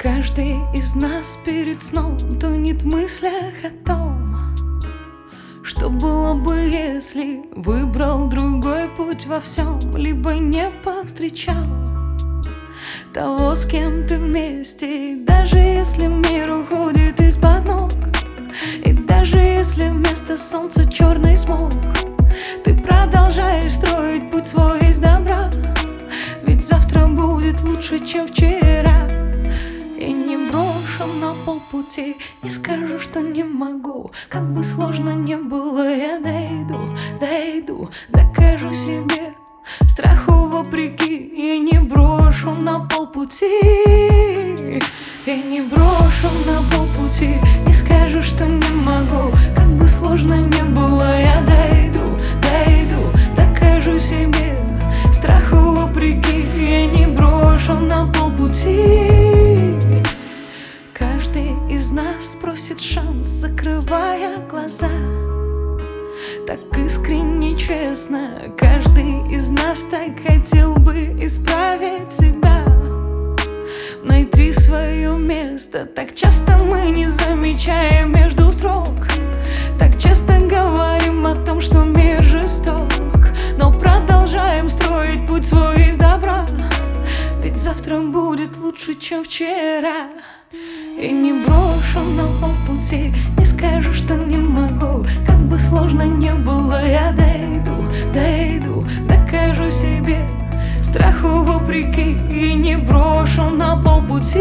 Каждый из нас перед сном тонет в мыслях о том, что было бы, если выбрал другой путь во всем, либо не повстречал того, с кем ты вместе. И даже если мир уходит из-под ног, и даже если вместо солнца черный смог, ты продолжаешь строить путь свой из добра, ведь завтра будет лучше, чем вчера. И не брошу на полпути, не скажу, что не могу. Как бы сложно не было, я дойду, докажу себе, страху вопреки. И не брошу на полпути, и не брошу на полпути, не скажу, что не могу. Как бы сложно не было, я дойду, докажу себе, страху вопреки. И не брошу на полпути. Каждый из нас просит шанс, закрывая глаза. Так искренне, честно, каждый из нас так хотел бы исправить себя, найти свое место. Так часто мы не замечаем между строк, так часто говорим о том, что мир жесток, но продолжаем строить путь свой из добра, ведь завтра будет лучше, чем вчера. И не брошу на полпути, не скажу, что не могу. Как бы сложно не было, я дойду, докажу себе, страху вопреки. И не брошу на полпути.